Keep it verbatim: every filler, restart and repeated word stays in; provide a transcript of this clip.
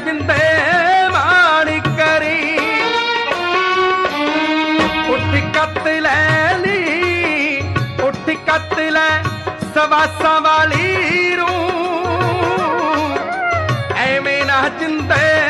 ਬਿੰਦੇ ਮਾਣੀ ਕਰੀ ਉੱਠ ਕੱਤ ਲੈ ਲੀ ਉੱਠ ਕੱਤ ਲੈ ਸਵਾਸਾਂ ਵਾਲੀ ਰੂ ਐਵੇਂ ਨਾ ਜਿੰਦੇ